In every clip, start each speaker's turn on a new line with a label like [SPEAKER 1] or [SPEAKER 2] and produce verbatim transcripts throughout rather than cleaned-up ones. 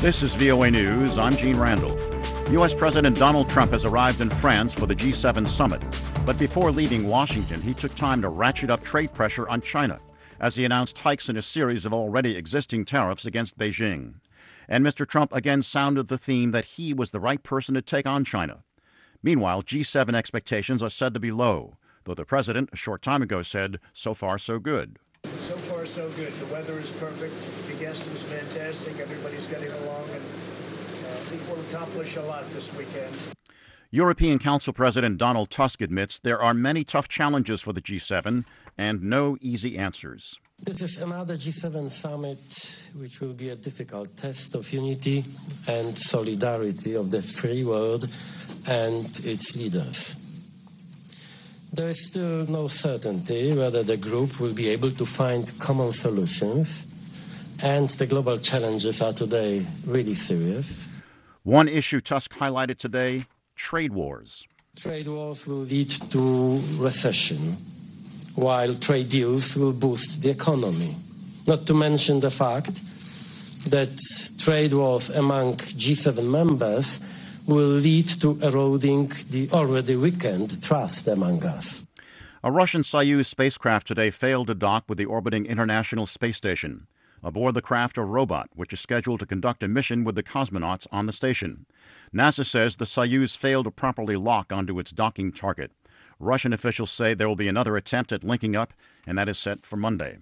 [SPEAKER 1] This is V O A News. I'm Gene Randall. U S. President Donald Trump has arrived in France for the G seven summit. But before leaving Washington, he took time to ratchet up trade pressure on China as he announced hikes in a series of already existing tariffs against Beijing. And Mister Trump again sounded the theme that he was the right person to take on China. Meanwhile, G seven expectations are said to be low, though the president a short time ago said, so far so good.
[SPEAKER 2] So far, so good. The weather is perfect. The guest was fantastic. Everybody's getting along, and uh, I think we'll accomplish a lot this weekend.
[SPEAKER 1] European Council President Donald Tusk admits there are many tough challenges for the G seven and no easy answers.
[SPEAKER 3] This is another G seven summit which will be a difficult test of unity and solidarity of the free world and its leaders. There is still no certainty whether the group will be able to find common solutions, and the global challenges are today really serious.
[SPEAKER 1] One issue Tusk highlighted today, trade wars.
[SPEAKER 3] Trade wars will lead to recession, while trade deals will boost the economy. Not to mention the fact that trade wars among G seven members will lead to eroding the already weakened trust among us.
[SPEAKER 1] A Russian Soyuz spacecraft today failed to dock with the orbiting International Space Station. Aboard the craft, a robot, which is scheduled to conduct a mission with the cosmonauts on the station. NASA says the Soyuz failed to properly lock onto its docking target. Russian officials say there will be another attempt at linking up, and that is set for Monday.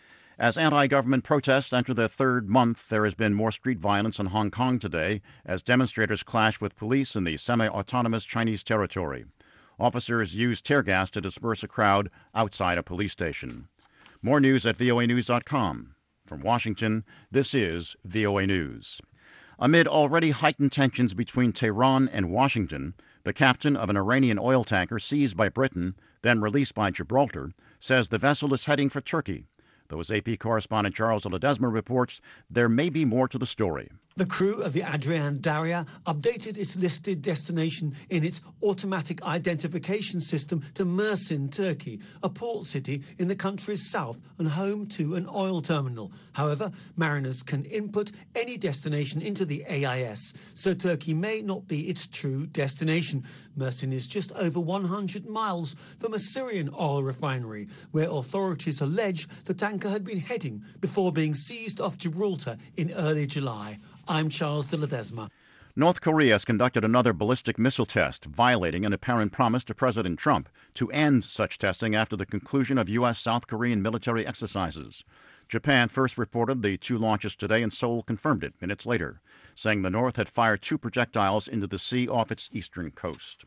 [SPEAKER 1] As anti-government protests enter their third month, there has been more street violence in Hong Kong today as demonstrators clash with police in the semi-autonomous Chinese territory. Officers used tear gas to disperse a crowd outside a police station. More news at V O A news dot com. From Washington, this is V O A News. Amid already heightened tensions between Tehran and Washington, the captain of an Iranian oil tanker seized by Britain, then released by Gibraltar, says the vessel is heading for Turkey. Though as A P correspondent Charles Ledesma reports, there may be more to the story.
[SPEAKER 4] The crew of the Adrian Daria updated its listed destination in its automatic identification system to Mersin, Turkey, a port city in the country's south and home to an oil terminal. However, mariners can input any destination into the A I S, so Turkey may not be its true destination. Mersin is just over one hundred miles from a Syrian oil refinery, where authorities allege the tanker had been heading before being seized off Gibraltar in early July. I'm Charles de Ledesma.
[SPEAKER 1] North Korea has conducted another ballistic missile test, violating an apparent promise to President Trump to end such testing after the conclusion of U S South Korean military exercises. Japan first reported the two launches today, and Seoul confirmed it minutes later, saying the North had fired two projectiles into the sea off its eastern coast.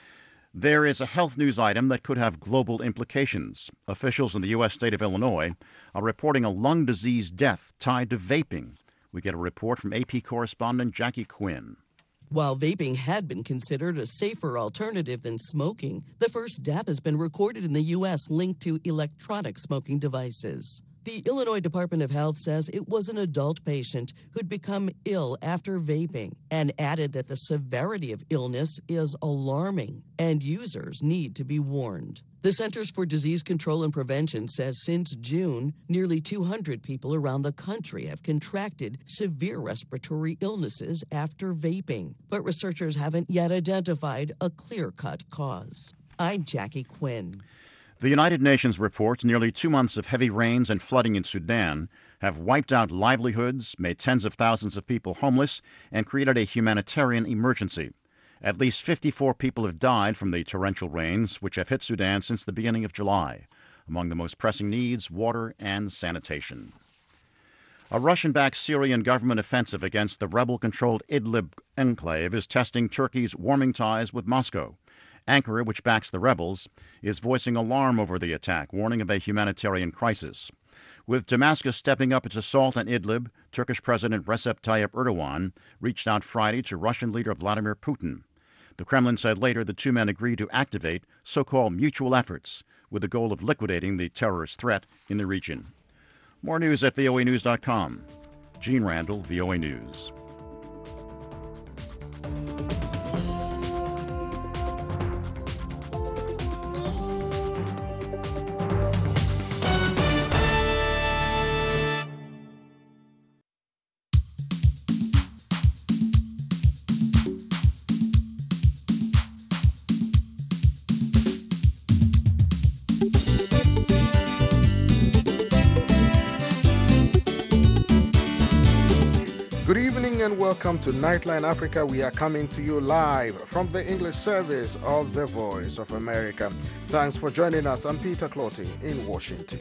[SPEAKER 1] There is a health news item that could have global implications. Officials in the U S state of Illinois are reporting a lung disease death tied to vaping. We get a report from A P correspondent Jackie Quinn.
[SPEAKER 5] While vaping had been considered a safer alternative than smoking, the first death has been recorded in the U S linked to electronic smoking devices. The Illinois Department of Health says it was an adult patient who'd become ill after vaping and added that the severity of illness is alarming and users need to be warned. The Centers for Disease Control and Prevention says since June, nearly two hundred people around the country have contracted severe respiratory illnesses after vaping, but researchers haven't yet identified a clear-cut cause. I'm Jackie Quinn.
[SPEAKER 1] The United Nations reports nearly two months of heavy rains and flooding in Sudan have wiped out livelihoods, made tens of thousands of people homeless, and created a humanitarian emergency. At least fifty-four people have died from the torrential rains, which have hit Sudan since the beginning of July. Among the most pressing needs, water and sanitation. A Russian-backed Syrian government offensive against the rebel-controlled Idlib enclave is testing Turkey's warming ties with Moscow. Ankara, which backs the rebels, is voicing alarm over the attack, warning of a humanitarian crisis. With Damascus stepping up its assault on Idlib, Turkish President Recep Tayyip Erdogan reached out Friday to Russian leader Vladimir Putin. The Kremlin said later the two men agreed to activate so-called mutual efforts with the goal of liquidating the terrorist threat in the region. More news at V O A news dot com. Gene Randall, V O A News.
[SPEAKER 6] and welcome to Nightline Africa. We are coming to you live from the English service of the Voice of America. Thanks for joining us. I'm Peter Clotty in Washington.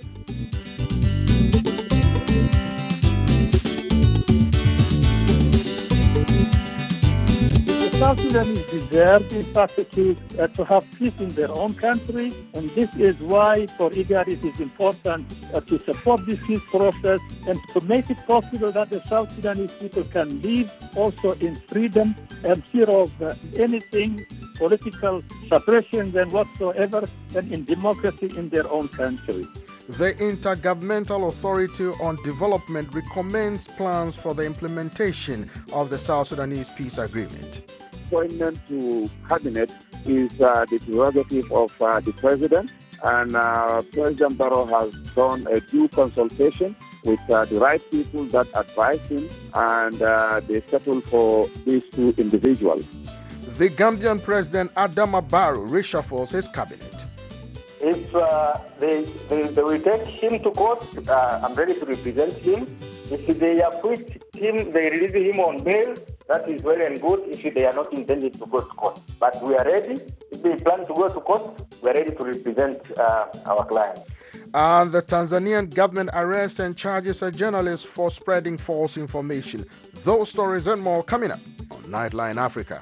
[SPEAKER 7] The South Sudanese deserve, in fact, to, uh, to have peace in their own country, and this is why for IGAD it is important uh, to support this peace process and to make it possible that the South Sudanese people can live also in freedom and fear of uh, anything, political suppression and whatsoever, and in democracy in their own country.
[SPEAKER 6] The Intergovernmental Authority on Development recommends plans for the implementation of the South Sudanese peace agreement.
[SPEAKER 8] Appointment to cabinet is uh, the prerogative of uh, the president, and uh, President Barrow has done a due consultation with uh, the right people that advise him, and uh, they settle for these two individuals.
[SPEAKER 6] The Gambian President Adama Barrow reshuffles his cabinet.
[SPEAKER 9] If uh, they, they, they will take him to court, uh, I'm ready to represent him. If they acquit him, they release him on bail, that is well and good if they are not intended to go to court. But we are ready. If they plan to go to court, we are ready to represent uh, our client.
[SPEAKER 6] And the Tanzanian government arrests and charges a journalist for spreading false information. Those stories and more coming up on Nightline Africa.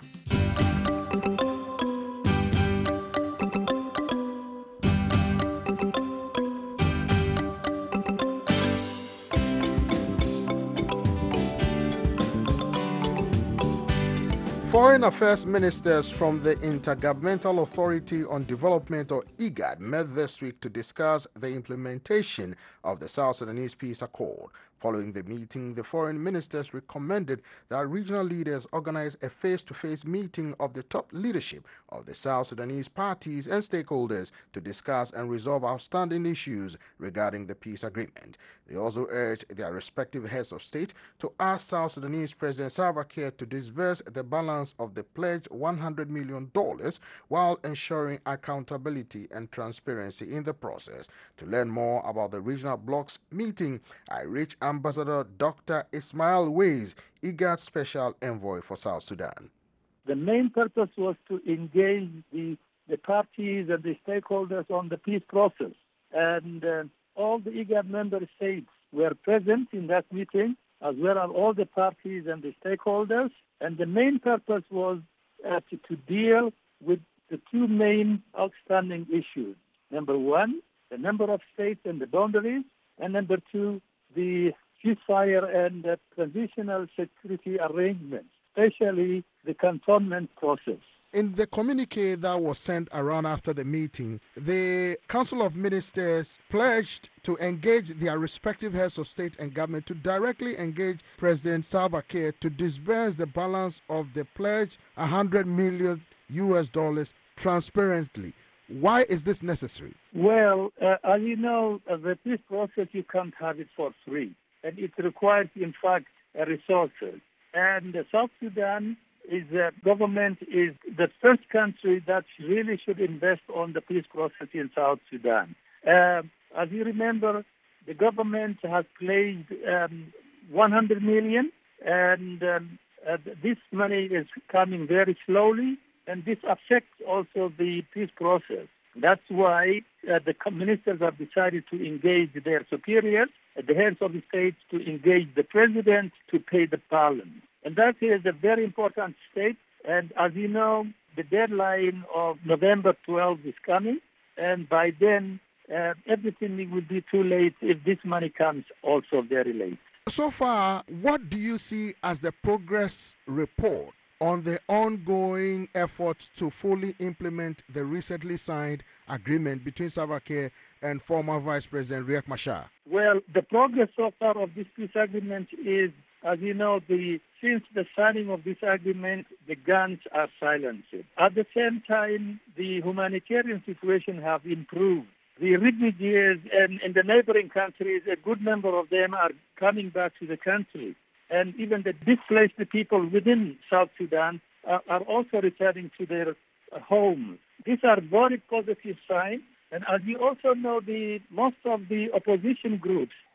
[SPEAKER 6] Foreign Affairs ministers from the Intergovernmental Authority on Development, or IGAD, met this week to discuss the implementation of the South Sudanese Peace Accord. Following the meeting, the foreign ministers recommended that regional leaders organize a face-to-face meeting of the top leadership of the South Sudanese parties and stakeholders to discuss and resolve outstanding issues regarding the peace agreement. They also urged their respective heads of state to ask South Sudanese President Salva Kiir to disburse the balance of the pledged one hundred million dollars while ensuring accountability and transparency in the process. To learn more about the regional bloc's meeting, I reached Ambassador Doctor Ismail Weiss, IGAD Special Envoy for South Sudan.
[SPEAKER 7] The main purpose was to engage the, the parties and the stakeholders on the peace process. And uh, all the IGAD member states were present in that meeting, as well as all the parties and the stakeholders. And the main purpose was uh, to, to deal with the two main outstanding issues. Number one, the number of states and the boundaries. And number two, the ceasefire and uh, transitional security arrangements, especially the cantonment process.
[SPEAKER 6] In the communique that was sent around after the meeting, the Council of Ministers pledged to engage their respective heads of state and government to directly engage President Salva Kiir to disburse the balance of the pledged one hundred million U S dollars transparently. Why is this necessary?
[SPEAKER 7] Well, uh, as you know, uh, the peace process, you can't have it for free. And it requires, in fact, uh, resources. And uh, South Sudan is uh, government is the first country that really should invest on the peace process in South Sudan. Uh, as you remember, the government has pledged um, one hundred million, and um, uh, this money is coming very slowly, and this affects also the peace process. That's why uh, the ministers have decided to engage their superiors, uh, the heads of the states, to engage the president to pay the balance. And that is a very important step. And as you know, the deadline of November twelfth is coming. And by then, uh, everything will be too late if this money comes also very late.
[SPEAKER 6] So far, what do you see as the progress report on the ongoing efforts to fully implement the recently signed agreement between Salva Kiir and former Vice President Riek Machar?
[SPEAKER 7] Well, the progress so far of this peace agreement is, as you know, the since the signing of this agreement, the guns are silenced. At the same time, the humanitarian situation have improved. The refugees and in the neighboring countries, a good number of them are coming back to the country. And even the displaced people within South Sudan are, are also returning to their uh, homes. These are very positive signs. And as you also know, the most of the opposition groups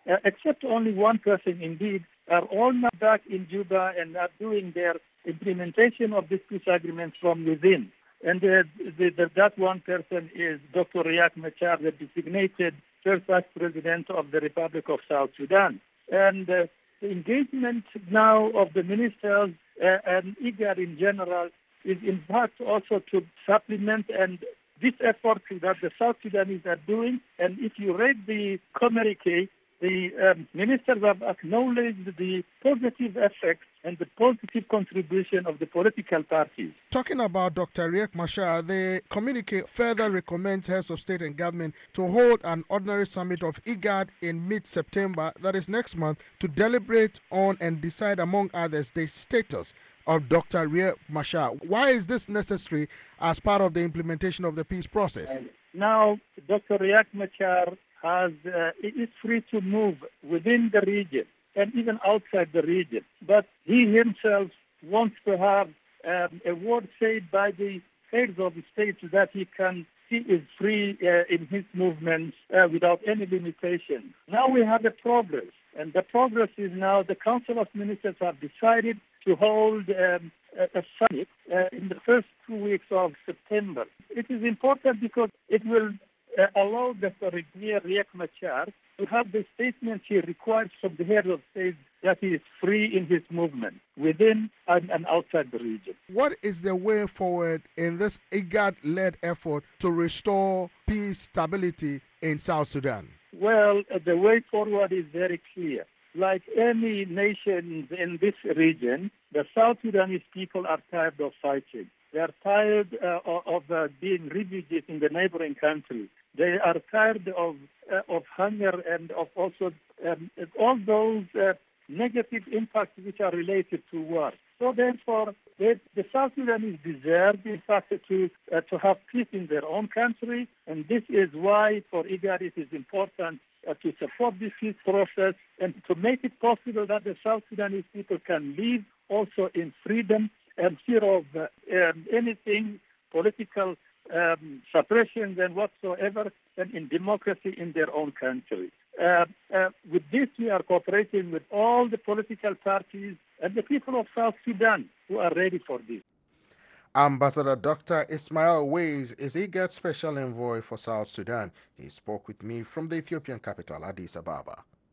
[SPEAKER 7] uh, except only one person indeed, are all now back in Juba and are doing their implementation of this peace agreement from within. And uh, the, the, that one person is Doctor Riek Machar, the designated first vice president of the Republic of South Sudan. And uh, the engagement now of the ministers uh, and IGAD in general is in fact also to supplement and this effort that the South Sudanese are doing. And if you read the communique, the um, ministers have acknowledged the positive effects and the positive contribution of the political parties.
[SPEAKER 6] Talking about Doctor Riek Machar, the communique further recommends heads of state and government to hold an ordinary summit of IGAD in mid-September, that is next month, to deliberate on and decide, among others, the status of Doctor Riek Machar. Why is this necessary as part of the implementation of the peace process?
[SPEAKER 7] And now, Doctor Riek Machar has uh, is free to move within the region and even outside the region. But he himself wants to have um, a word said by the heads of the states that he can he is free uh, in his movements uh, without any limitation. Now we have a progress, and the progress is now the Council of Ministers have decided to hold um, a, a summit uh, in the first two weeks of September. It is important because it will Uh, allow Doctor Riek Machar to have the statements he requires from the head of state that he is free in his movement within and, and outside the region.
[SPEAKER 6] What is the way forward in this IGAD-led effort to restore peace, stability in South Sudan?
[SPEAKER 7] Well, uh, the way forward is very clear. Like any nation in this region, the South Sudanese people are tired of fighting. They are tired uh, of uh, being refugees in the neighboring countries. They are tired of uh, of hunger and of also um, all those uh, negative impacts which are related to war. So therefore, they, the South Sudanese deserve, in fact, to uh, to have peace in their own country, and this is why for IGAD it is important uh, to support this peace process and to make it possible that the South Sudanese people can live also in freedom and fear of uh, um, anything political um, suppression and whatsoever, and in democracy in their own country. Uh, uh, with this, we are cooperating with all the political parties and the people of South Sudan who are ready for this.
[SPEAKER 6] Ambassador Doctor Ismail Ways is IGAD Special Envoy for South Sudan. He spoke with me from the Ethiopian capital, Addis Ababa.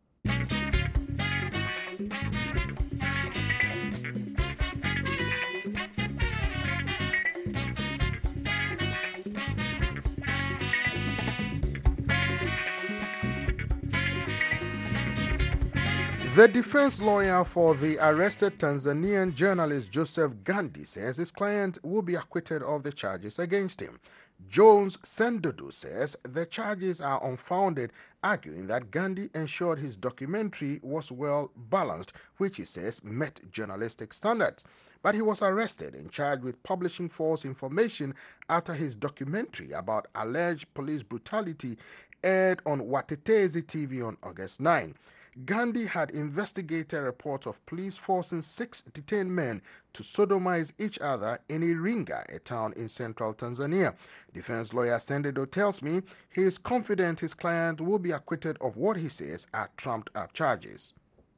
[SPEAKER 6] The defense lawyer for the arrested Tanzanian journalist Joseph Gandhi says his client will be acquitted of the charges against him. Jones Sendodu says the charges are unfounded, arguing that Gandhi ensured his documentary was well balanced, which he says met journalistic standards. But he was arrested and charged with publishing false information after his documentary about alleged police brutality aired on Watetezi T V on August ninth. Gandhi had investigated reports of police forcing six detained men to sodomize each other in Iringa, a town in central Tanzania. Defense lawyer Sendedo tells me he is confident his client will be acquitted of what he says are trumped-up charges.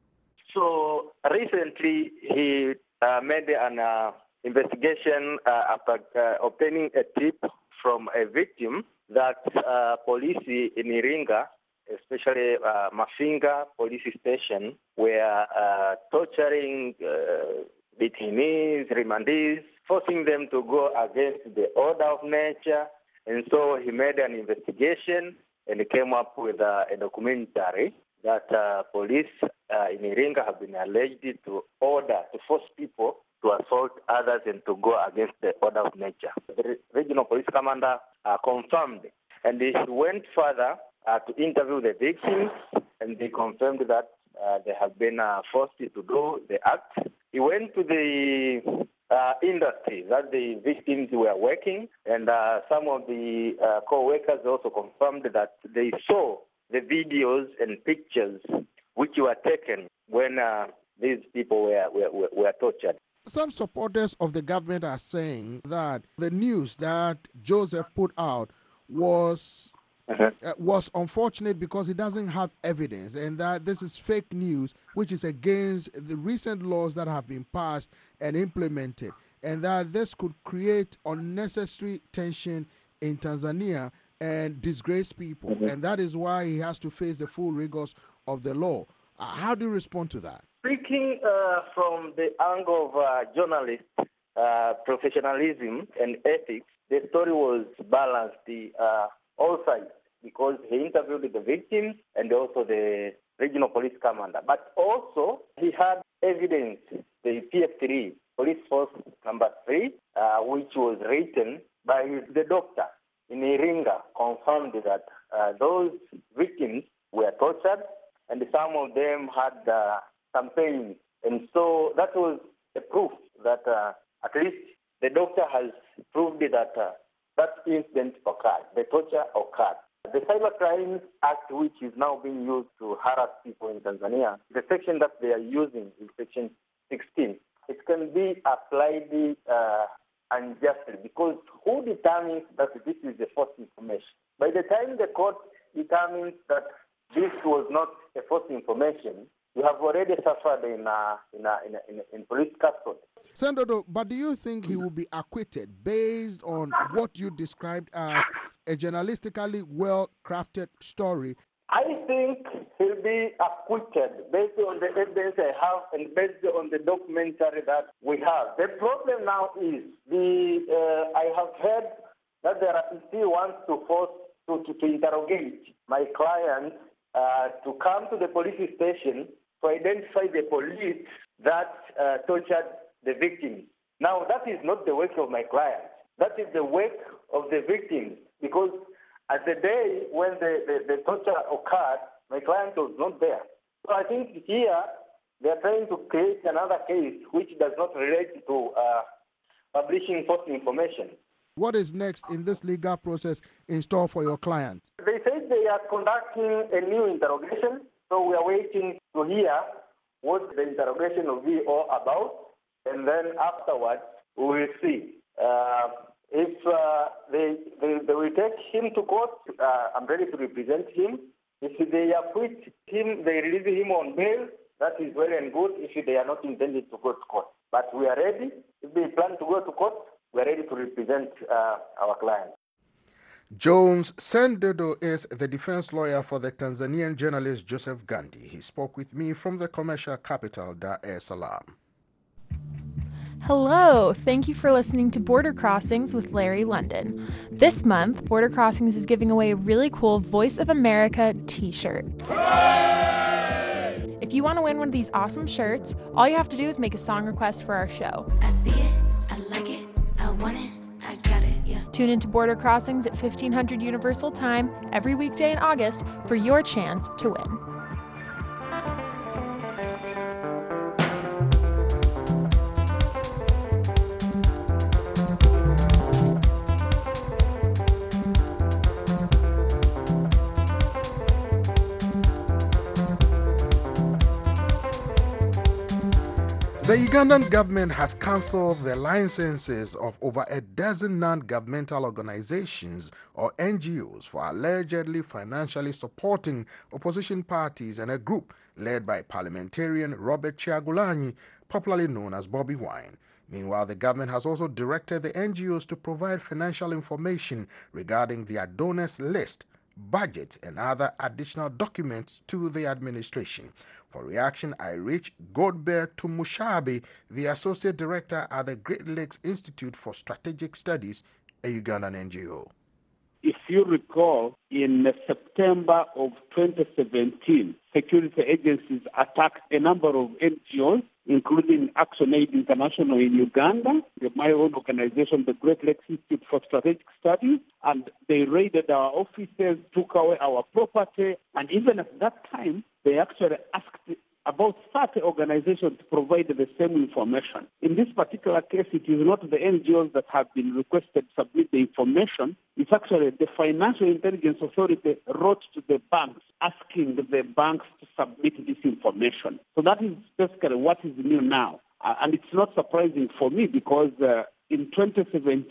[SPEAKER 9] So recently he uh, made an uh, investigation uh, after uh, obtaining a tip from a victim that uh, police in Iringa, especially uh, Mafinga police station, were uh, torturing uh, detainees, remandees, forcing them to go against the order of nature. And so he made an investigation and came up with uh, a documentary that uh, police uh, in Iringa have been alleged to order, to force people to assault others and to go against the order of nature. The regional police commander uh, confirmed, and he went further Uh, to interview the victims, and they confirmed that uh, they have been uh, forced to do the act. He went to the uh, industry that the victims were working, and uh, some of the uh, co-workers also confirmed that they saw the videos and pictures which were taken when uh, these people were, were, were tortured.
[SPEAKER 6] Some supporters of the government are saying that the news that Joseph put out was uh, was unfortunate because it doesn't have evidence, and that this is fake news, which is against the recent laws that have been passed and implemented, and that this could create unnecessary tension in Tanzania and disgrace people, mm-hmm. and that is why he has to face the full rigors of the law. Uh, how do you respond to that?
[SPEAKER 9] Speaking uh, from the angle of uh, journalist uh, professionalism and ethics, the story was balanced, the uh, all sides, because he interviewed the victims and also the regional police commander. But also, he had evidence, the P F three, police force number three, uh, which was written by the doctor in Iringa, confirmed that uh, those victims were tortured and some of them had uh, some pain. And so that was a proof that uh, at least the doctor has proved that uh, that incident occurred, the torture occurred. The Cyber Crimes Act, which is now being used to harass people in Tanzania, the section that they are using is section sixteen. It can be applied uh, unjustly because who determines that this is the false information? By the time the court determines that this was not a false information, you have already suffered in uh, in, uh, in, in, in police custody.
[SPEAKER 6] Sendodo, but do you think he will be acquitted based on what you described as a journalistically well-crafted story?
[SPEAKER 9] I think he'll be acquitted based on the evidence I have and based on the documentary that we have. The problem now is the uh, I have heard that the R P C wants to force to, to, to interrogate my client uh, to come to the police station to identify the police that uh, tortured the victims. Now, that is not the work of my client. That is the work of the victims, because at the day when the, the, the torture occurred, my client was not there. So I think here they are trying to create another case which does not relate to uh, publishing false information.
[SPEAKER 6] What is next in this legal process in store for your client?
[SPEAKER 9] They say they are conducting a new interrogation, so we are waiting to hear what the interrogation will be all about, and then afterwards we will see. Uh, if uh, they, they, they will take him to court, uh, I'm ready to represent him. If they acquit him, they release him on bail, that is well and good if they are not intended to go to court. But we are ready. If they plan to go to court, we are ready to represent uh, our client.
[SPEAKER 6] Jones Sendodo is the defense lawyer for the Tanzanian journalist Joseph Gandhi. He spoke with me from the commercial capital, Dar es Salaam.
[SPEAKER 10] Hello, thank you for listening to Border Crossings with Larry London. This month, Border Crossings is giving away a really cool Voice of America t-shirt. Hooray! If you want to win one of these awesome shirts, all you have to do is make a song request for our show.
[SPEAKER 11] I see it, I like it, I want it, I got it, yeah.
[SPEAKER 10] Tune into Border Crossings at fifteen hundred Universal Time every weekday in August for your chance to win.
[SPEAKER 6] The Ugandan government has cancelled the licenses of over a dozen non-governmental organizations or N G Os for allegedly financially supporting opposition parties and a group led by parliamentarian Robert Kyagulanyi, popularly known as Bobi Wine. Meanwhile, the government has also directed the N G Os to provide financial information regarding their donors list, budget, and other additional documents to the administration. For reaction, I reached Godbert Tumushabi, the Associate Director at the Great Lakes Institute for Strategic Studies, a Ugandan N G O.
[SPEAKER 12] If you recall, in September of twenty seventeen, security agencies attacked a number of N G Os, including ActionAid International in Uganda, my own organization, the Great Lakes Institute for Strategic Studies, and they raided our offices, took away our property, and even at that time, they actually asked about thirty organizations to provide the same information. In this particular case, it is not the N G Os that have been requested to submit the information. It's actually the Financial Intelligence Authority wrote to the banks asking the banks to submit this information. So that is basically what is new now. Uh, and it's not surprising for me because uh, in twenty seventeen,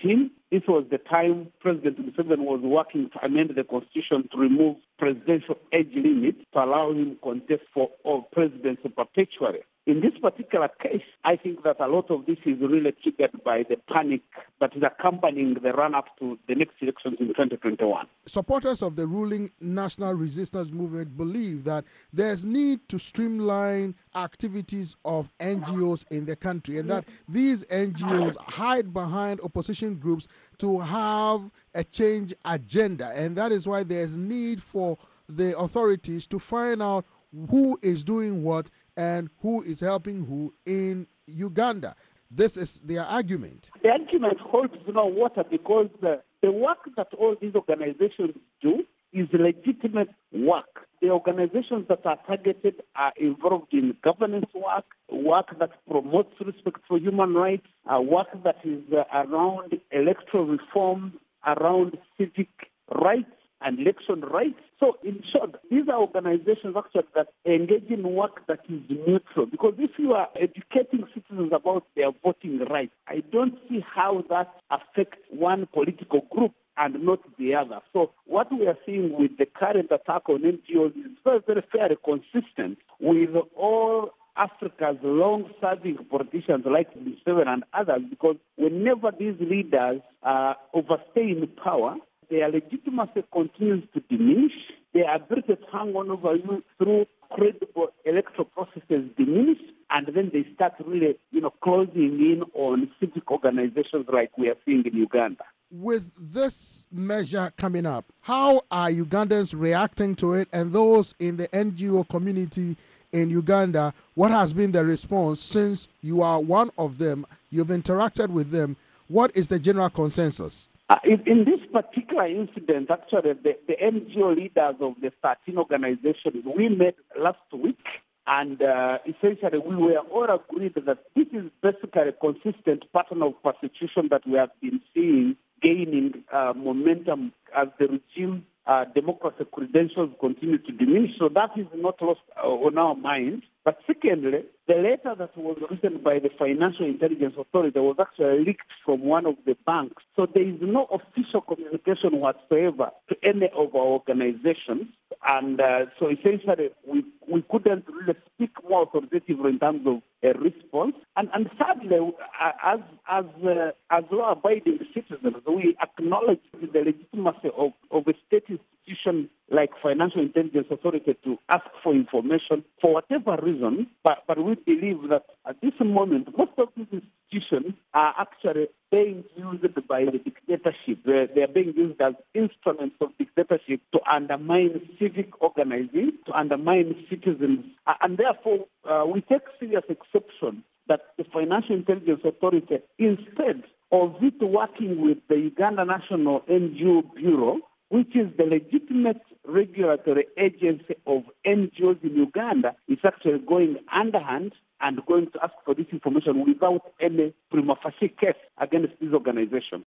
[SPEAKER 12] This was the time President Museveni was working to amend the constitution to remove presidential age limit to allow him contest for all presidency perpetually. In this particular case, I think that a lot of this is really triggered by the panic that is accompanying the run-up to the next elections in twenty twenty-one.
[SPEAKER 6] Supporters of the ruling National Resistance Movement believe that there's need to streamline activities of N G Os in the country and that these N G Os hide behind opposition groups to have a change agenda. And that is why there's need for the authorities to find out who is doing what and who is helping who in Uganda. This is their argument.
[SPEAKER 12] The argument holds no water because the, the work that all these organizations do is legitimate work. The organizations that are targeted are involved in governance work, work that promotes respect for human rights, uh, work that is uh, around electoral reform, around civic rights and election rights. So, in short, these are organizations actually that engage in work that is neutral. Because if you are educating citizens about their voting rights, I don't see how that affects one political group and not the other. So what we are seeing with the current attack on N G Os is very, very fairly consistent with all Africa's long-serving politicians like Museveni and others, because whenever these leaders uh, overstay in power, their legitimacy continues to diminish. Their ability to hang on over you through credible electoral processes diminish, and then they start really, you know, closing in on civic organizations like we are seeing in Uganda.
[SPEAKER 6] With this measure coming up, how are Ugandans reacting to it, and those in the N G O community in Uganda, what has been the response since you are one of them, you've interacted with them? What is the general consensus?
[SPEAKER 12] Uh, in, in this particular incident, actually, the, the N G O leaders of the thirteen organizations, we met last week, and uh, essentially we were all agreed that this is basically a consistent pattern of persecution that we have been seeing gaining uh, momentum as the regime uh, democracy credentials continue to diminish. So that is not lost uh, on our minds. But secondly, the letter that was written by the Financial Intelligence Authority was actually leaked from one of the banks. So there is no official communication whatsoever to any of our organizations. And uh, so essentially, we, we couldn't really speak more authoritatively in terms of a response. And, and thirdly, as, as, uh, as law-abiding citizens, we acknowledge the legitimacy of, of a state institution like Financial Intelligence Authority to ask for information for whatever reason, but, but we believe that at this moment, most of these institutions are actually being used by the dictatorship. They're, they're being used as instruments of dictatorship to undermine civic organizing, to undermine citizens. And therefore, uh, we take serious exception that the Financial Intelligence Authority, instead of it working with the Uganda National N G O Bureau, which is the legitimate regulatory agency of N G Os in Uganda, is actually going underhand and going to ask for this information without any prima facie case against this organization.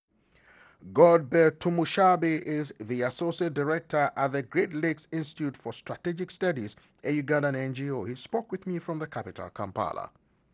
[SPEAKER 6] Godbert Tumushabe is the Associate Director at the Great Lakes Institute for Strategic Studies, a Ugandan N G O. He spoke with me from the capital, Kampala.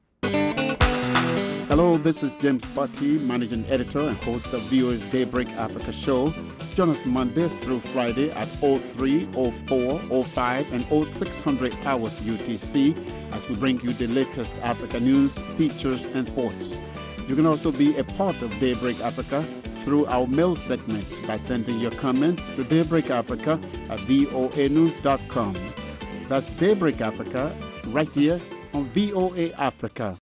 [SPEAKER 13] Hello, this is James Butty, Managing Editor and host of V O A's Daybreak Africa show. Join us Monday through Friday at oh three, oh four, oh five, and oh six hundred hours U T C as we bring you the latest Africa news, features, and sports. You can also be a part of Daybreak Africa through our mail segment by sending your comments to daybreakafrica at v o a news dot com. That's Daybreak Africa right here on V O A Africa.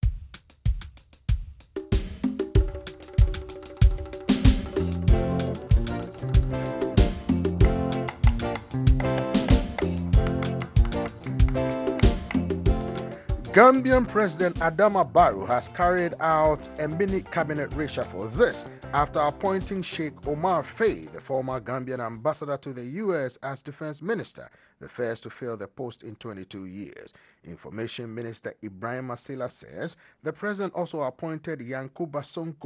[SPEAKER 6] Gambian President Adama Barrow has carried out a mini cabinet reshuffle. This after appointing Sheikh Omar Faye, the former Gambian ambassador to the U S, as defense minister, the first to fill the post in twenty-two years. Information Minister Ibrahim Masila says the president also appointed Yankuba Sonko,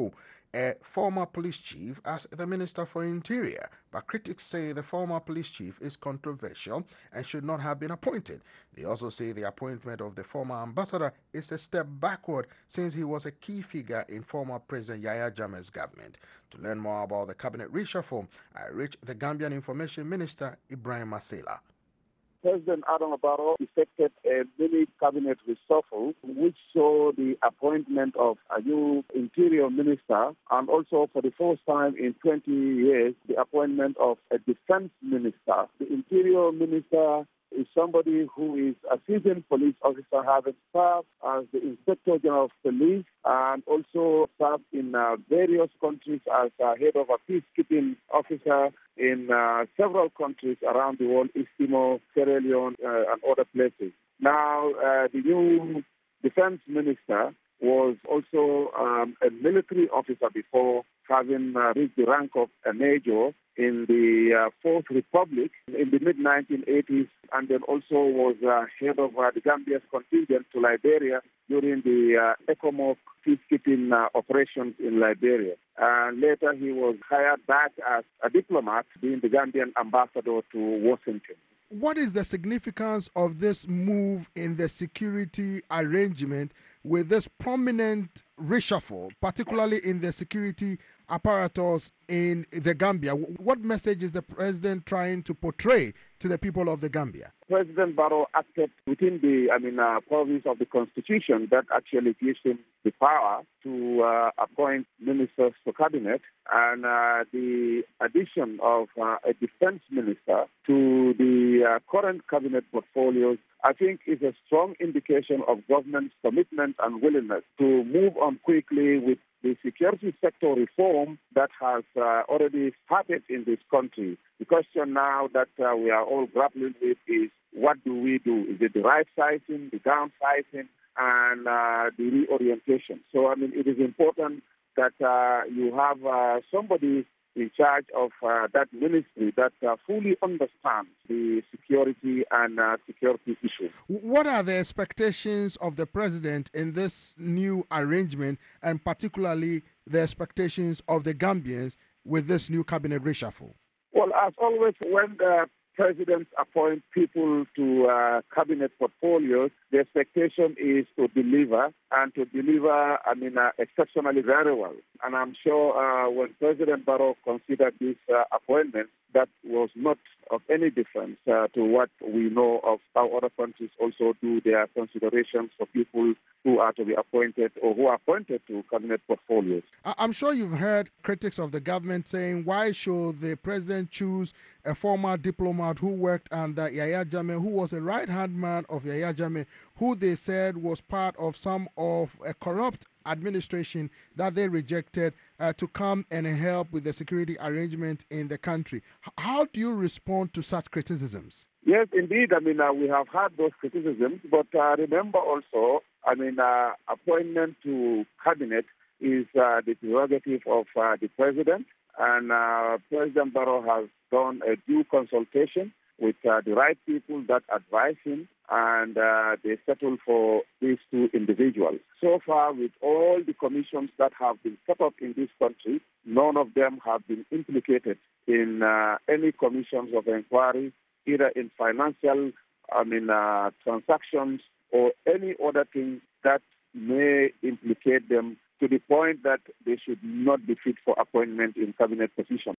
[SPEAKER 6] a former police chief as the Minister for Interior, but critics say the former police chief is controversial and should not have been appointed. They also say the appointment of the former ambassador is a step backward since he was a key figure in former President Yahya Jammeh's government. To learn more about the cabinet reshuffle, I reached the Gambian Information Minister, Ibrahim Masela.
[SPEAKER 8] President Adama Barrow effected a mini cabinet reshuffle, which saw the appointment of a new interior minister and also for the first time in twenty years, the appointment of a defense minister. The interior minister is somebody who is a seasoned police officer, having served as the Inspector General of Police and also served in uh, various countries as uh, head of a peacekeeping officer in uh, several countries around the world, East Timor, Sierra Leone, uh, and other places. Now, uh, the new defense minister was also um, a military officer before, having uh, reached the rank of a major in the uh, Fourth Republic in the mid nineteen eighties, and then also was uh, head of uh, the Gambia's contingent to Liberia during the uh, ECOMOG peacekeeping uh, operations in Liberia. And later he was hired back as a diplomat, being the Gambian ambassador to Washington.
[SPEAKER 6] What is the significance of this move in the security arrangement with this prominent reshuffle, particularly in the security apparatus in the Gambia? What message is the president trying to portray to the people of the Gambia?
[SPEAKER 8] President Barrow acted within the, I mean, uh, province of the Constitution that actually gives him the power to uh, appoint ministers for cabinet, and uh, the addition of uh, a defense minister to the uh, current cabinet portfolios, I think, is a strong indication of government's commitment and willingness to move on quickly with the security sector reform that has uh, already started in this country. The question now that uh, we are all grappling with is, what do we do? Is it the right sizing, the downsizing, and uh, the reorientation? So, I mean, it is important that uh, you have uh, somebody in charge of uh, that ministry that uh, fully understands the security and uh, security issues.
[SPEAKER 6] What are the expectations of the president in this new arrangement, and particularly the expectations of the Gambians with this new cabinet reshuffle?
[SPEAKER 8] Well, as always, when the presidents appoint people to uh, cabinet portfolios, the expectation is to deliver, and to deliver, I mean, uh, exceptionally very well. And I'm sure uh, when President Barrow considered this uh, appointment, that was not of any difference uh, to what we know of how other countries also do their considerations for people who are to be appointed or who are appointed to cabinet portfolios.
[SPEAKER 6] I'm sure you've heard critics of the government saying, why should the president choose a former diplomat who worked under Yahya Jammeh, who was a right-hand man of Yahya Jammeh, who they said was part of some of a corrupt administration that they rejected uh, to come and help with the security arrangement in the country. H- how do you respond to such criticisms?
[SPEAKER 8] Yes, indeed. I mean, uh, we have had those criticisms, but uh, remember also, I mean, uh, appointment to cabinet is uh, the prerogative of uh, the president, and uh, President Barrow has done a due consultation with uh, the right people that advise him, and uh, they settle for these two individuals. So far, with all the commissions that have been set up in this country, none of them have been implicated in uh, any commissions of inquiry, either in financial, I mean, uh, transactions or any other thing that may implicate them to the point that they should not be fit for appointment in cabinet positions.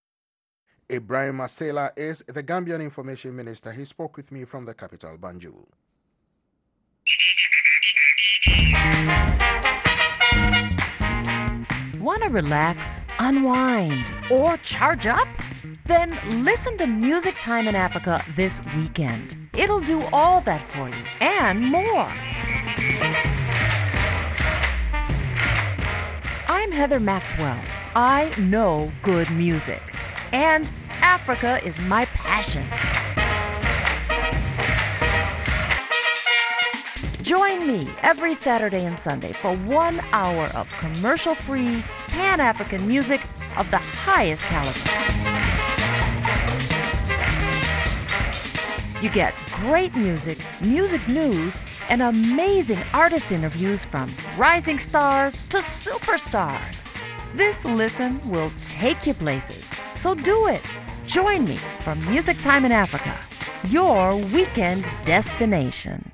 [SPEAKER 6] Ibrahim Masela is the Gambian Information Minister. He spoke with me from the capital, Banjul.
[SPEAKER 14] Want to relax, unwind, or charge up? Then listen to Music Time in Africa this weekend. It'll do all that for you and more. I'm Heather Maxwell. I know good music. And Africa is my passion. Join me every Saturday and Sunday for one hour of commercial-free, Pan-African music of the highest caliber. You get great music, music news, and amazing artist interviews from rising stars to superstars. This listen will take you places. So do it. Join me for Music Time in Africa, your weekend destination.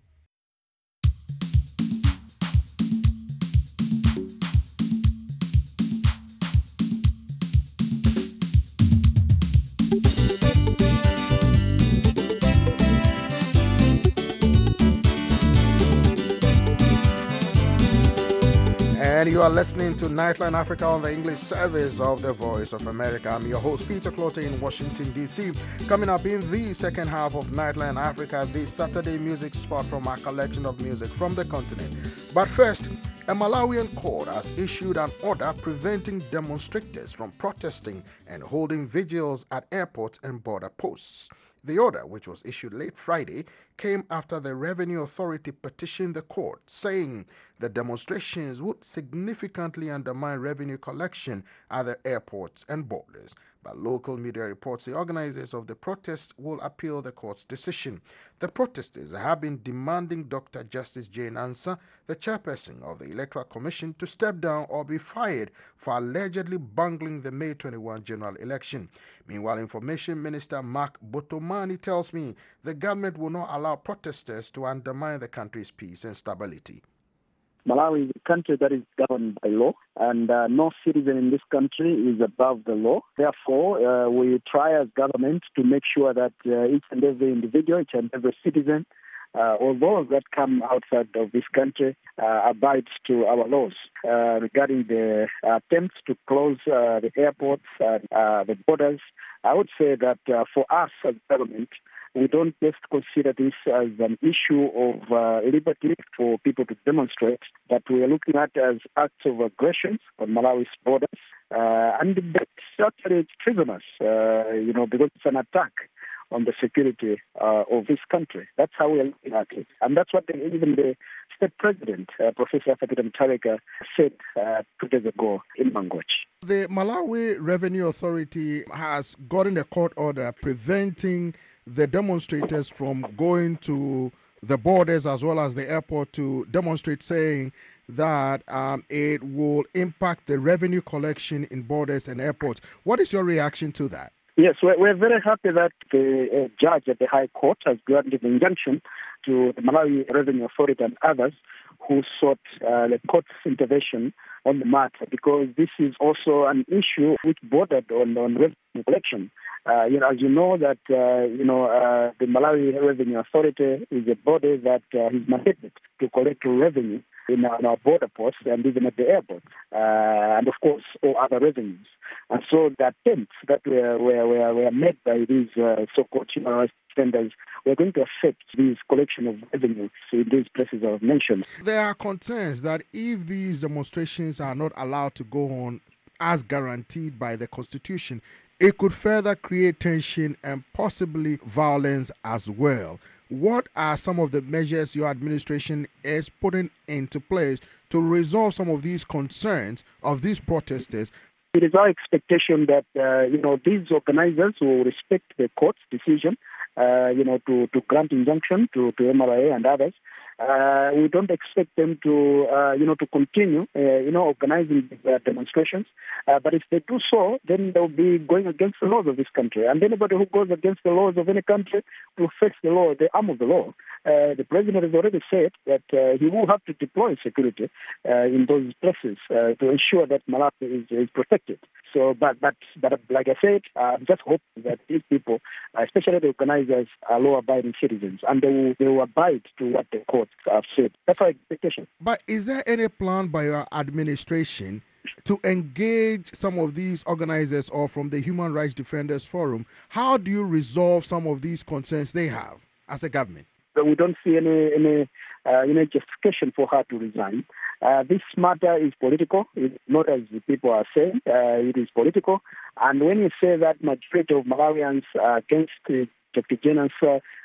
[SPEAKER 6] And you are listening to Nightline Africa on the English service of the Voice of America. I'm your host, Peter Clote in Washington, D C. Coming up in the second half of Nightline Africa, this Saturday music spot from our collection of music from the continent. But first, a Malawian court has issued an order preventing demonstrators from protesting and holding vigils at airports and border posts. The order, which was issued late Friday, came after the Revenue Authority petitioned the court, saying the demonstrations would significantly undermine revenue collection at the airports and borders. But local media reports the organizers of the protest will appeal the court's decision. The protesters have been demanding Doctor Justice Jane Ansah, the chairperson of the Electoral Commission, to step down or be fired for allegedly bungling the May twenty-first general election. Meanwhile, Information Minister Mark Botomani tells me the government will not allow protesters to undermine the country's peace and stability.
[SPEAKER 15] Malawi is a country that is governed by law, and uh, no citizen in this country is above the law. Therefore, uh, we try as government to make sure that uh, each and every individual, each and every citizen, uh, although that come outside of this country, uh, abides to our laws. Uh, regarding the attempts to close uh, the airports, uh, uh, the borders, I would say that uh, for us as government, we don't just consider this as an issue of uh, liberty for people to demonstrate, but we are looking at as acts of aggression on Malawi's borders. Uh, and that's actually treasonous, uh, you know, because it's an attack on the security uh, of this country. That's how we are looking at it. And that's what the, even the state president, uh, Professor Fatima Tareka, said uh, two days ago in Mangochi.
[SPEAKER 6] The Malawi Revenue Authority has gotten a court order preventing the demonstrators from going to the borders as well as the airport to demonstrate, saying that um, it will impact the revenue collection in borders and airports. What is your reaction to that?
[SPEAKER 15] Yes, we're, we're very happy that the uh, judge at the High Court has granted an injunction to the Malawi Revenue Authority and others who sought uh, the court's intervention on the matter, because this is also an issue which bordered on, on revenue collection. Uh, you know, as you know, that uh, you know uh, the Malawi Revenue Authority is a body that uh, is mandated to collect revenue in our, in our border ports and even at the airport, uh, and of course all other revenues. And so the attempts that were were, were, were made by these uh, so-called human rights defenders were going to affect these collection of revenue in these places I've mentioned.
[SPEAKER 6] There are concerns that if these demonstrations are not allowed to go on as guaranteed by the Constitution, it could further create tension and possibly violence as well. What are some of the measures your administration is putting into place to resolve some of these concerns of these protesters?
[SPEAKER 15] It is our expectation that, uh, you know, these organizers will respect the court's decision, uh, you know, to, to grant injunction to, to M R A and others. Uh, we don't expect them to, uh, you know, to continue, uh, you know, organizing uh, demonstrations. Uh, but if they do so, then they'll be going against the laws of this country. And anybody who goes against the laws of any country will face the law, the arm of the law. Uh, the president has already said that uh, he will have to deploy security uh, in those places uh, to ensure that Malawi is, is protected. So, but, but, but like I said, I uh, just hope that these people, uh, especially the organizers, are law-abiding citizens, and they will, they will abide to what the court have said. That's our expectation.
[SPEAKER 6] But is there any plan by your administration to engage some of these organizers or from the Human Rights Defenders Forum? How do you resolve some of these concerns they have as a government?
[SPEAKER 15] We don't see any any uh, you know, justification for her to resign. Uh, this matter is political. It's not as the people are saying. Uh, it is political. And when you say that majority of Malawians are against uh, Doctor Jane Ansah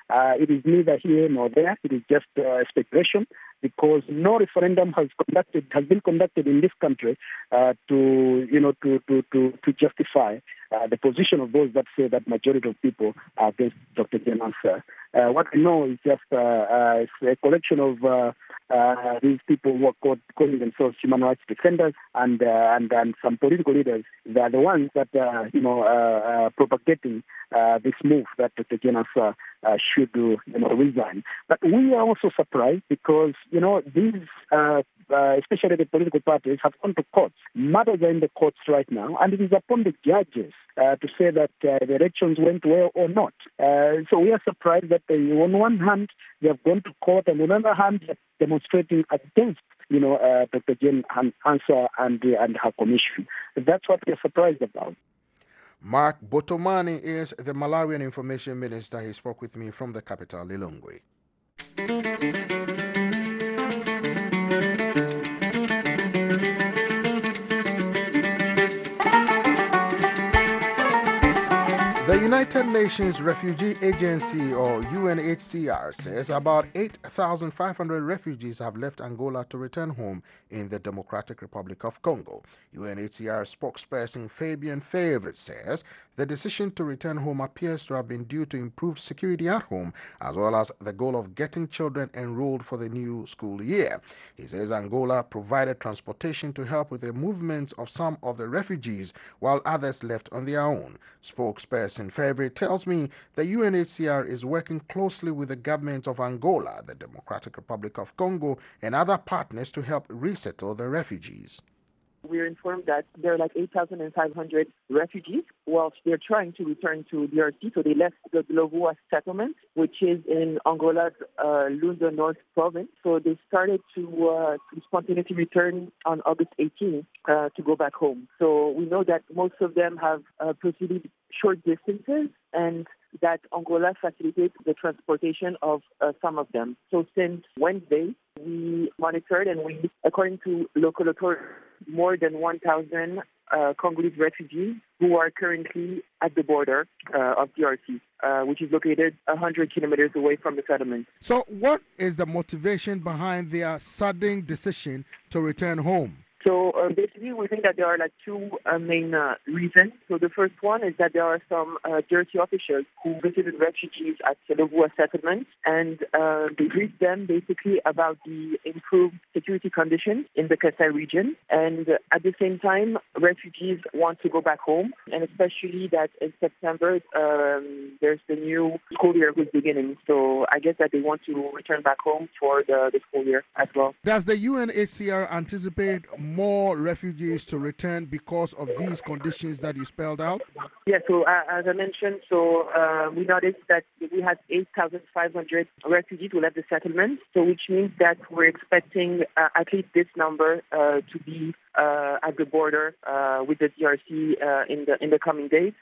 [SPEAKER 15] uh, it is neither here nor there. It is just uh, speculation, because no referendum has conducted has been conducted in this country uh, to you know to to to, to justify uh, the position of those that say that majority of people are against Doctor Jane Ansah. Uh, what we know is just uh, uh, it's a collection of uh, uh, these people who are called, calling themselves human rights defenders and uh, and and some political leaders. They are the ones that uh, you know uh, uh, propagating uh, this move that Doctor Jane Ansah uh, should do, you know, resign. But we are also surprised because you know these, uh, uh, especially the political parties, have gone to courts. Matters are in the courts right now, and it is upon the judges uh, to say that uh, the elections went well or not. Uh, so we are surprised that they, on one hand they have gone to court, and on the other hand they're demonstrating against you know uh, Doctor Jane Ansah and uh, and her commission. That's what we are surprised about.
[SPEAKER 6] Mark Botomani is the Malawian Information Minister. He spoke with me from the capital, Lilongwe. The United Nations Refugee Agency, or U N H C R, says about eight thousand five hundred refugees have left Angola to return home in the Democratic Republic of Congo. U N H C R spokesperson Fabian Favre says the decision to return home appears to have been due to improved security at home, as well as the goal of getting children enrolled for the new school year. He says Angola provided transportation to help with the movement of some of the refugees, while others left on their own. Spokesperson Favre tells me the U N H C R is working closely with the government of Angola, the Democratic Republic of Congo, and other partners to help resettle the refugees.
[SPEAKER 16] We're informed that there are like eight thousand five hundred refugees whilst they're trying to return to D R C. So they left the Glovoa settlement, which is in Angola's uh, Lunda North province. So they started to, uh, to spontaneously return on August eighteenth uh, to go back home. So we know that most of them have uh, proceeded short distances, and that Angola facilitates the transportation of uh, some of them. So since Wednesday, we monitored, and we, according to local authorities, more than one thousand uh, Congolese refugees who are currently at the border uh, of D R C, uh, which is located one hundred kilometers away from the settlement.
[SPEAKER 6] So what is the motivation behind their sudden decision to return home?
[SPEAKER 16] So uh, basically, we think that there are like two uh, main uh, reasons. So the first one is that there are some uh, D R C officials who visited refugees at Glovoa settlement, and uh, they briefed them basically about the improved security conditions in the Kasai region. And uh, at the same time, refugees want to go back home, and especially that in September um, there's the new school year who's beginning. So I guess that they want to return back home for the, the school year as well.
[SPEAKER 6] Does the U N H C R anticipate more refugees to return because of these conditions that you spelled out?
[SPEAKER 16] Yeah, so uh, as I mentioned, so uh, we noticed that we had eight thousand five hundred refugees who left the settlement, so which means that we're expecting uh, at least this number uh, to be uh, at the border uh, with the D R C uh, in the in the coming days.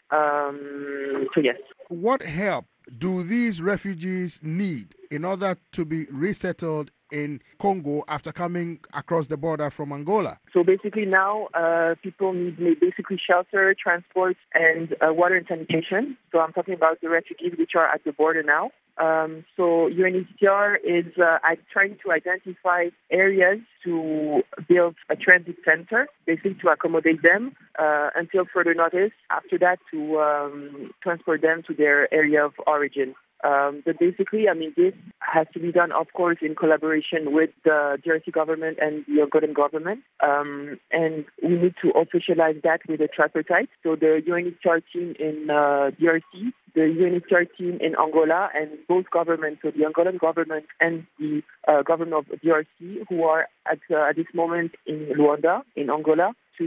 [SPEAKER 16] Um, so yes.
[SPEAKER 6] What help do these refugees need in order to be resettled in Congo after coming across the border from Angola?
[SPEAKER 16] So basically now uh, people need basically shelter, transport, and uh, water and sanitation. So I'm talking about the refugees which are at the border now. Um, so U N H C R is uh, trying to identify areas to build a transit center, basically to accommodate them uh, until further notice. After that, to um, transport them to their area of origin. Um, but basically, I mean, this has to be done, of course, in collaboration with the D R C government and the Angolan government. Um, and we need to officialize that with a tripartite. So the U N H C R team in uh, D R C, the U N H C R team in Angola, and both governments, so the Angolan government and the uh, government of D R C, who are at, uh, at this moment in Luanda, in Angola, to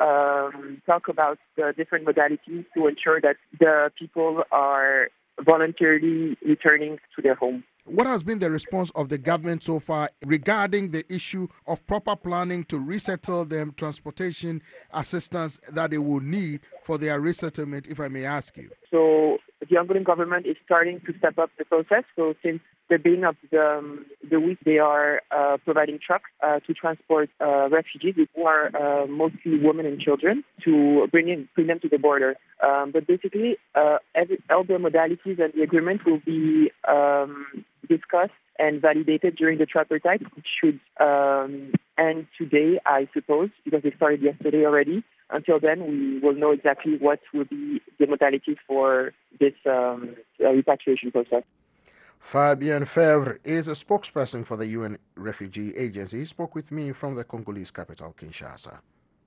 [SPEAKER 16] um, talk about the different modalities to ensure that the people are voluntarily returning to their home.
[SPEAKER 6] What has been the response of the government so far regarding the issue of proper planning to resettle them, transportation assistance that they will need for their resettlement, if I may ask you?
[SPEAKER 16] So the Angolan government is starting to step up the process. So since the beginning of the, um, the week, they are uh, providing trucks uh, to transport uh, refugees, who are uh, mostly women and children, to bring in, bring them to the border. Um, but basically, uh, every, all the modalities and the agreement will be um, discussed and validated during the tripartite, which should um, end today, I suppose, because they started yesterday already. Until then, we will know exactly what will be the modalities for this um, uh, repatriation process.
[SPEAKER 6] Fabien Fevre is a spokesperson for the U N Refugee Agency. He spoke with me from the Congolese capital, Kinshasa.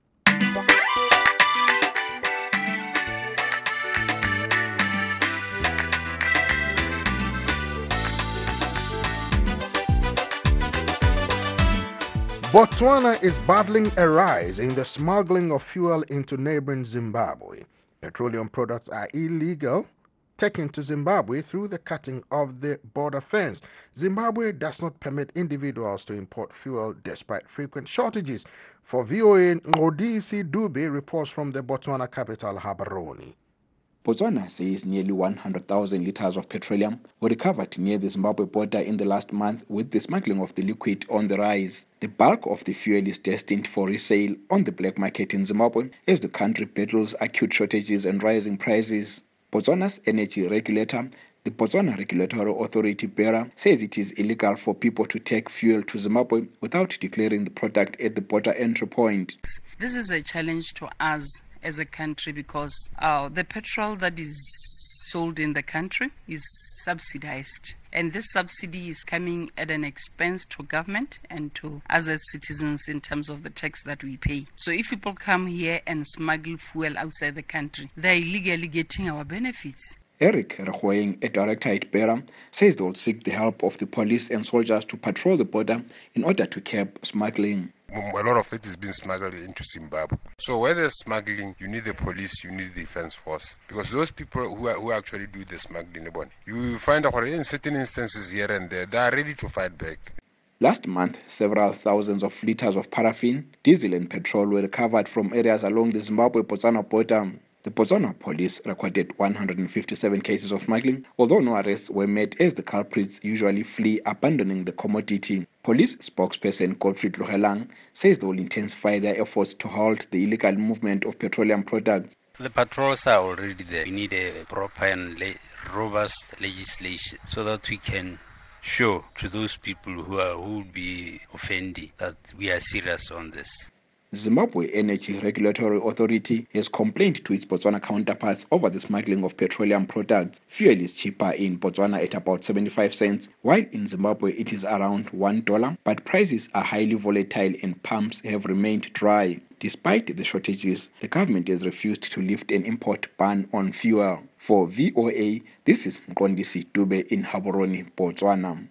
[SPEAKER 6] Botswana is battling a rise in the smuggling of fuel into neighboring Zimbabwe. Petroleum products are illegal taken to Zimbabwe through the cutting of the border fence. Zimbabwe does not permit individuals to import fuel despite frequent shortages. For V O A, Ngodisi Dube reports from the Botswana capital, Gaborone.
[SPEAKER 17] Botswana says nearly one hundred thousand litres of petroleum were recovered near the Zimbabwe border in the last month, with the smuggling of the liquid on the rise. The bulk of the fuel is destined for resale on the black market in Zimbabwe as the country battles acute shortages and rising prices. Botswana's energy regulator, the Botswana Regulatory Authority, BERA, says it is illegal for people to take fuel to Zimbabwe without declaring the product at the border entry point.
[SPEAKER 18] This is a challenge to us as a country because uh, the petrol that is sold in the country is subsidized. And this subsidy is coming at an expense to government and to us as citizens in terms of the tax that we pay. So if people come here and smuggle fuel outside the country, they're illegally getting our benefits.
[SPEAKER 17] Eric Rehoeng, a director at BERA, says they will seek the help of the police and soldiers to patrol the border in order to curb smuggling.
[SPEAKER 19] A lot of it is being smuggled into Zimbabwe. So where there's smuggling, you need the police, you need the defense force. Because those people who are, who actually do the smuggling, you find out in certain instances here and there, they are ready to fight back.
[SPEAKER 17] Last month, several thousands of litres of paraffin, diesel and petrol were recovered from areas along the Zimbabwe-Botswana border. The Botswana police recorded one hundred fifty-seven cases of smuggling, although no arrests were made as the culprits usually flee, abandoning the commodity. Police spokesperson Godfrey Tlogelang says they will intensify their efforts to halt the illegal movement of petroleum products.
[SPEAKER 20] The patrols are already there. We need a proper and le- robust legislation so that we can show to those people who are who will be offending that we are serious on this.
[SPEAKER 17] Zimbabwe Energy Regulatory Authority has complained to its Botswana counterparts over the smuggling of petroleum products. Fuel is cheaper in Botswana at about seventy-five cents, while in Zimbabwe it is around one dollar, but prices are highly volatile and pumps have remained dry. Despite the shortages, the government has refused to lift an import ban on fuel. For V O A, this is Ngodisi Dube in Gaborone, Botswana.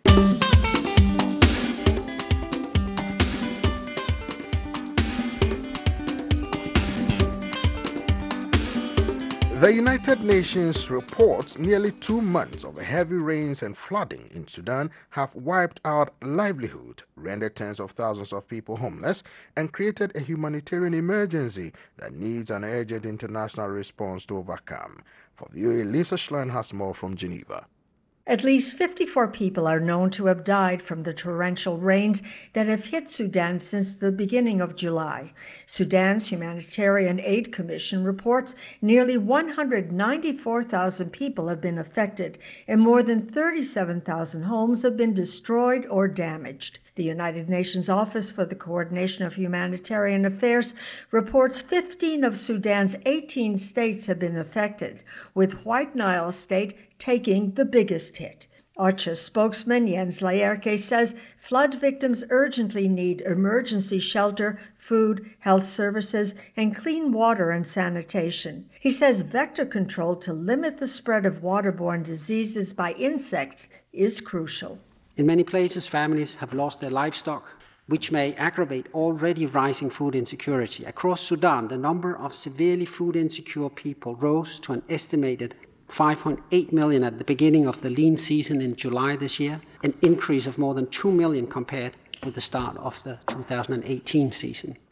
[SPEAKER 6] The United Nations reports nearly two months of heavy rains and flooding in Sudan have wiped out livelihood, rendered tens of thousands of people homeless, and created a humanitarian emergency that needs an urgent international response to overcome. For the U A, Lisa Schlein has more from Geneva.
[SPEAKER 21] At least fifty-four people are known to have died from the torrential rains that have hit Sudan since the beginning of July. Sudan's Humanitarian Aid Commission reports nearly one hundred ninety-four thousand people have been affected and more than thirty-seven thousand homes have been destroyed or damaged. The United Nations Office for the Coordination of Humanitarian Affairs reports fifteen of Sudan's eighteen states have been affected, with White Nile State taking the biggest hit. OCHA spokesman Jens Laerke says flood victims urgently need emergency shelter, food, health services, and clean water and sanitation. He says vector control to limit the spread of waterborne diseases by insects is crucial.
[SPEAKER 22] In many places, families have lost their livestock, which may aggravate already rising food insecurity. Across Sudan, the number of severely food insecure people rose to an estimated five point eight million at the beginning of the lean season in July this year, an increase of more than two million compared with the start of the two thousand eighteen season.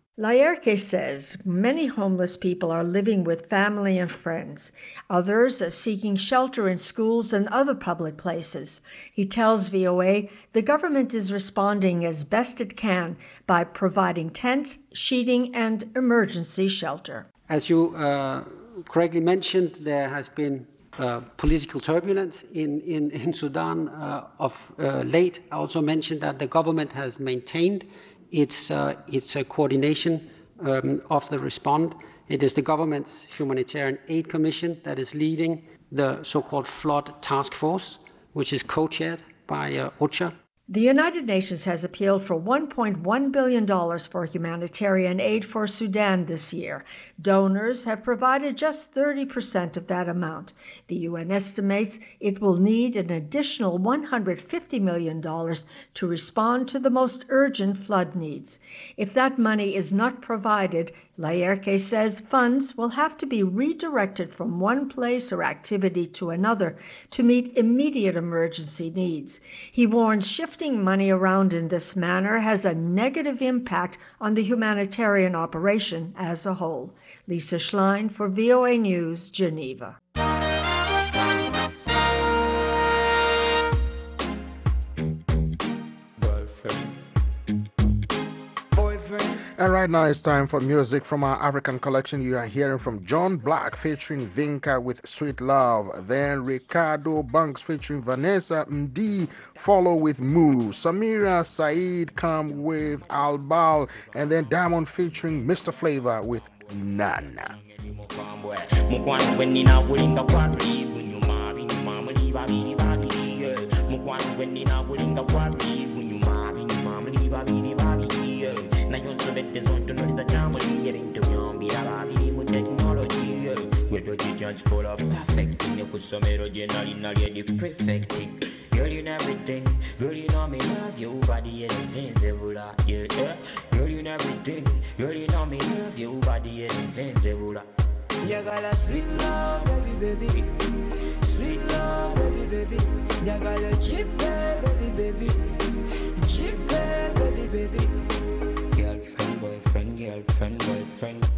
[SPEAKER 21] Layerke says many homeless people are living with family and friends. Others are seeking shelter in schools and other public places. He tells V O A the government is responding as best it can by providing tents, sheeting, and emergency shelter.
[SPEAKER 22] As you uh, correctly mentioned, there has been uh, political turbulence in, in, in Sudan uh, of uh, late. I also mentioned that the government has maintained It's, uh, it's a coordination um, of the response. It is the government's Humanitarian Aid Commission that is leading the so-called Flood Task Force, which is co-chaired by uh, OCHA.
[SPEAKER 21] The United Nations has appealed for one point one billion dollars for humanitarian aid for Sudan this year. Donors have provided just thirty percent of that amount. The U N estimates it will need an additional one hundred fifty million dollars to respond to the most urgent flood needs. If that money is not provided, Layerke says funds will have to be redirected from one place or activity to another to meet immediate emergency needs. He warns shifting money around in this manner has a negative impact on the humanitarian operation as a whole. Lisa Schlein for V O A News, Geneva.
[SPEAKER 6] And right now it's time for music from our African collection. You are hearing from John Black featuring Vinka with Sweet Love. Then Ricardo Banks featuring Vanessa Mdee follow with Moo. Samira Saeed come with Albal. And then Diamond featuring Mister Flavor with Nana.
[SPEAKER 2] Vette zonto non diciamoli ieri to yombi la vidi mu technology we do it just pull up perfect ne kusomero generally na lady perfect girl you know everything girl you know me love you body and sensibula yeah yeah girl you know everything girl you know me love you body and sensibula Jagala sweet love baby baby sweet love baby baby Jagala chip baby baby chip baby baby Girlfriend, boyfriend, girlfriend, boyfriend.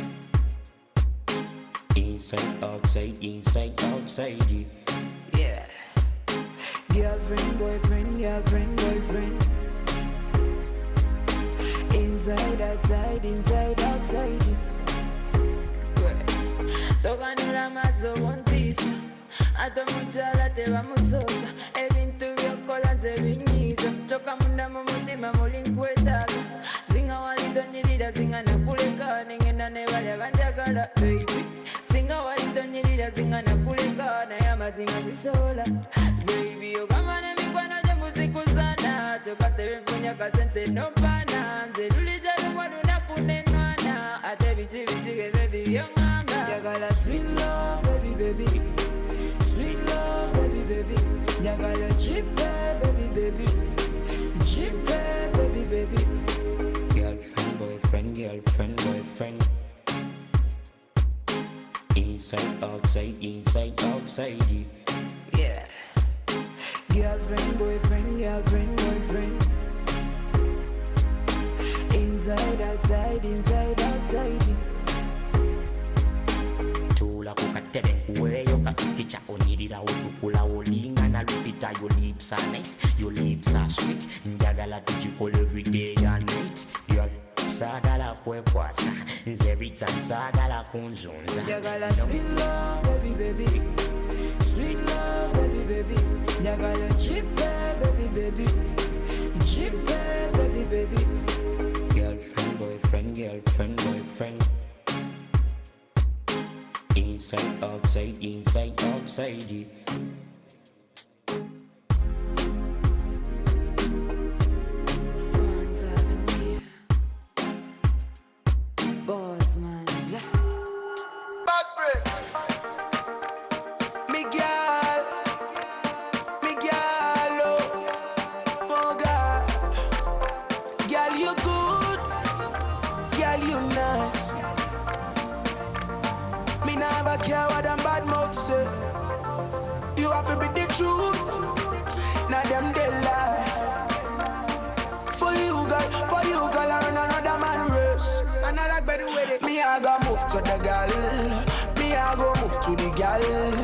[SPEAKER 2] Inside, outside, inside, outside. Yeah. Girlfriend, boyfriend, girlfriend, boyfriend. Inside, outside, inside, outside. Tocanura mazzo montisa. Atomuchala te vamusosa. Evintu vyokola nze vinyiza. Toka munda mumutima mulinkwetaga. Singa walito nyirira singa nakuleka nengena nebalya banjagala baby singa walito nyirira singa nakuleka naye amazima sisola baby okamana mikwano gyemuzikusana tokatebe nfunya kasente nopana nze lulija lumwa lunakunenwana ate biki bikigeze bibyoŋŋamba njagala sweet love baby baby sweet love baby baby njagala chipe baby baby chipe baby baby Girlfriend, boyfriend, girlfriend, boyfriend. Inside, outside, inside, outside. Yeah. Girlfriend, boyfriend, girlfriend, boyfriend. Inside, outside, inside, outside. Tula kukatebe kuweyo kakicha onirira otukula olingana lupita your lips are nice, your lips are sweet. Njagala tujikol every day and night. Your sagala kwekwasa, every time sagala kunzunza. Njagala sweet love, baby baby, sweet love, baby baby. Njagala chipe, baby baby, chipe, baby baby. Girlfriend, boyfriend, girlfriend, boyfriend. Inside, outside, inside, outside. Swans Avenue. Bossman. Boss break. Miguel. Miguel. Oh God. Girl, you good. Girl, you nice. Me never care what them bad mouth say. You have to be the truth. Now them they lie. For you girl, for you girl, I run another man race.
[SPEAKER 3] gal.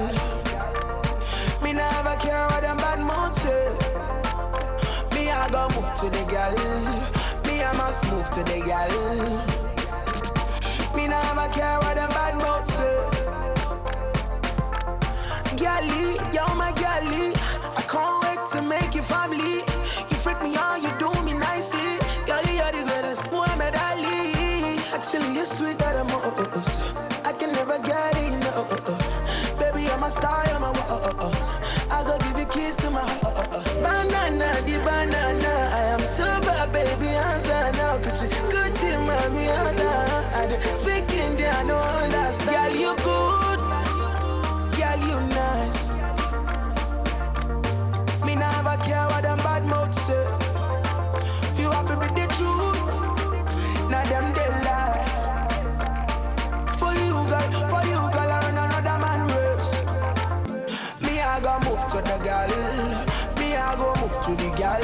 [SPEAKER 3] Me never care what them bad mouth say. Me I go move to the gal. Me I must move to the gal. Me never care what them bad mouth say. Gally, yo my gally, I can't wait to make you family. You freak me out, you do me nicely. Gally, you're the greatest, Muhammad Ali. Actually, you're sweeter than most. I can never get enough. Baby, I'm a star, I'm a uh, I go give you keys to my uh, banana, the banana. I am super, baby, answer now. Gucci, Gucci, mommy, I speak Indian, I don't understand. Girl, you good, girl, you nice. Me never care what them bad mouth say. You have to be the truth, now them they lie. For you, girl, for you, girl, I run another man race. Me, I go move to the gal. Me, I go move to the gal.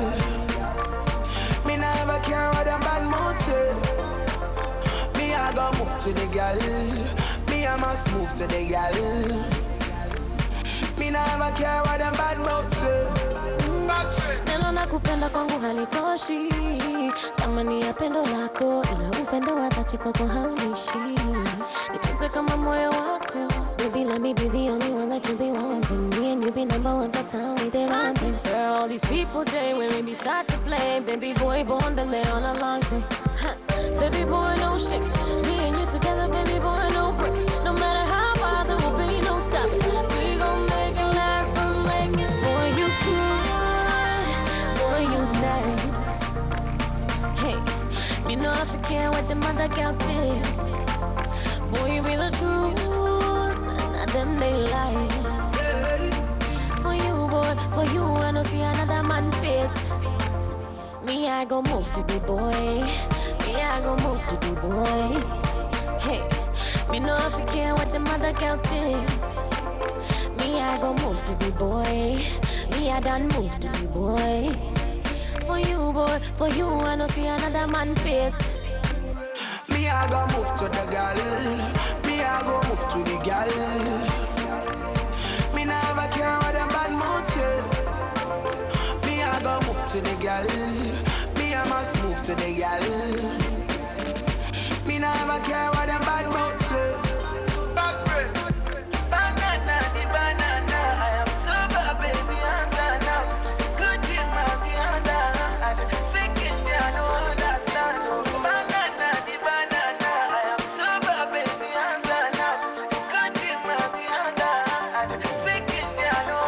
[SPEAKER 3] Me never care what them bad mouth say. Me, I go move to the gal. Me, I must move to the gal. Me never care what them bad mouth say.
[SPEAKER 4] Neno na kupenda kwangu halitoshi, thamani ya pendo lako, ila upendo wa dhati kwako haunishi. Nitunze kama moyo wako, baby, let me be the only one that you be wanting. Me and you be number one for town, we they ranting. Sir, all these people day when we start to play, baby boy born then they on a long day. Huh. Baby boy no shit, me and you together, baby boy no break. No matter how far there will be no stopping. We gon' make it last, gon' make it. Boy you good, boy you nice. Hey, you know I forget what the mother girl said. Boy you be the truth, and them they lie. For you boy, for you I don't see another man face. Me I go move to the boy, me I go move to the boy. Hey, me know I forget what the mother girl said. Me I go move to the boy, me I done move to the boy. For you boy, for you I don't see another man face.
[SPEAKER 3] Me I go move to the gal. Me I go move to the gal. Me never care what them bad mouth say. Me I go move to the gal. Me I must move to the gal. Me never care what them bad mouth say. Banana, the banana. I am super, baby, answer now. Gucci, mommy, answer. Speak Indian, I don't understand. Banana, the banana. I am super, baby, answer now. Gucci, mommy, answer. Speak Indian, I don't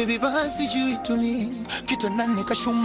[SPEAKER 3] baby basi jui tuni kitandani kashuma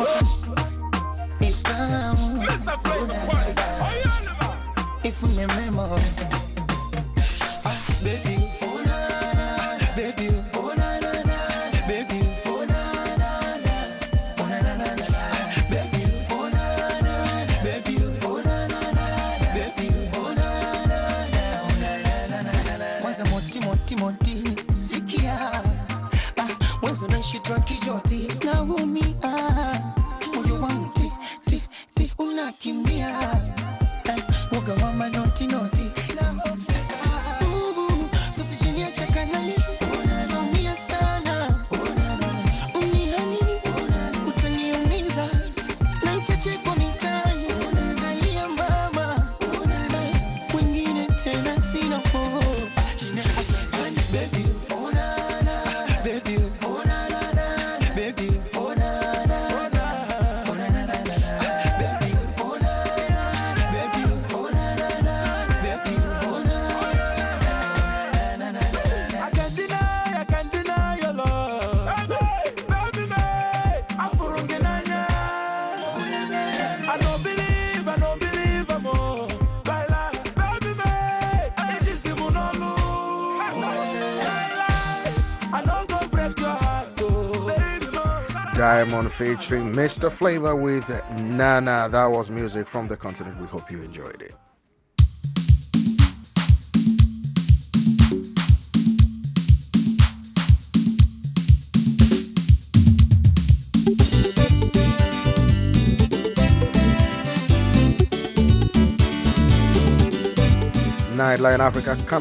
[SPEAKER 3] Istamu Mister Flavor if you remember ah, baby oh na na baby oh na na na baby oh na na na oh na na na baby oh na na baby oh na na na baby oh na na na kwanza moti moti moti sikia ah wewe unashitwa kijoti na umi ah moyo wangu ti ti ti unakimbia Woga wa manoti noti na ofeka Ubu, sisi chini ya chakanani Utaumia sana Unihani, utaniumiza Na nitacheko nitani Talia mama Wengine tena sina po Chine kusakani baby Oh na na Baby Oh na na na Baby Oh na na Oh na na na Baby Oh na na Baby Oh na na na Baby Oh na na na I can't deny, I can't deny your love Baby me Afurungenanya I don't believe, I don't believe I'm all Baila, baby me Ejisimunolu Baila I don't go break your heart oh Baby mo
[SPEAKER 6] Diamond featuring Mister Flavor with Nana. That was music from the continent. We hope you enjoyed it. Nightline Africa.